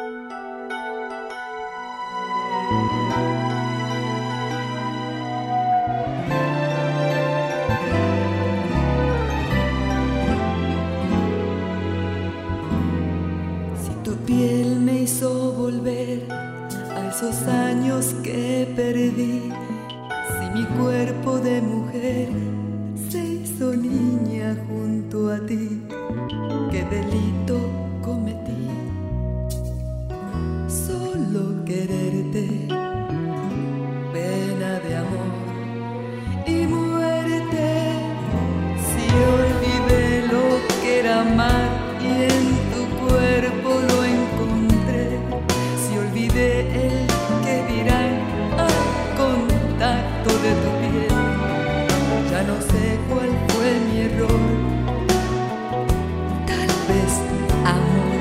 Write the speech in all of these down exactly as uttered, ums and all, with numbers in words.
Si tu piel me hizo volver a esos años que perdí, si mi cuerpo de mujer se hizo niña junto a ti, ¿qué delito cometí? Solo quererte, pena de amor y muerte. Si olvidé lo que era amar y en tu cuerpo lo encontré, si olvidé el que dirán al contacto de tu piel, ya no sé cuál fue mi error. Tal vez amor,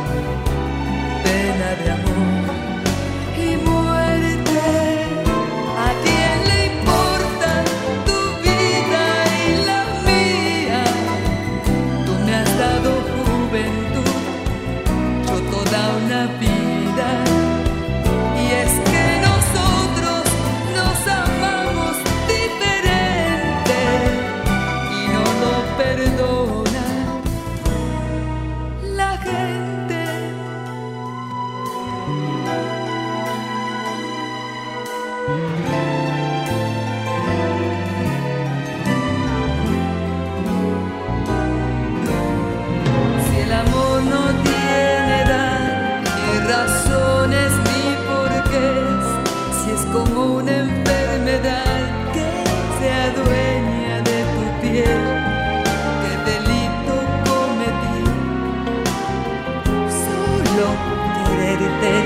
pena de amor y muerte. ¿A quién le importa tu vida y la mía? Tú me has dado juventud, yo toda una vida. Y es que nosotros nos amamos diferente y no lo perdona la gente. Si el amor no tiene edad, ni razones ni porqués, si es como una enfermedad que se adueña de tu piel, ¿qué delito cometí? Solo quererte,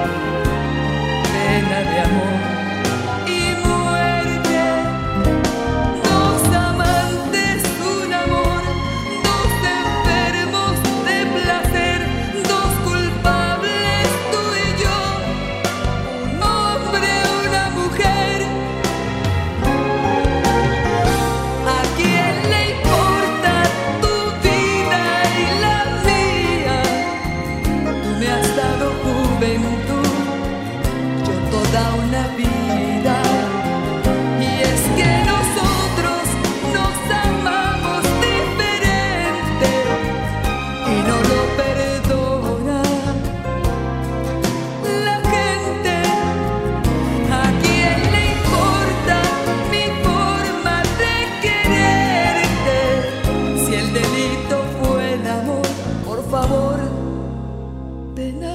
pena de amor y muerte. Dos amantes, un amor, dos enfermos de placer, dos culpables, tú y yo, un hombre, una mujer. ¿A quién le importa tu vida y la mía? Tú me has dado juventud, yo toda una vida. Y es que nosotros nos amamos diferente y no lo perdona la gente. ¿A quién le importa mi forma de quererte? Si el delito fue el amor, por favor, ven a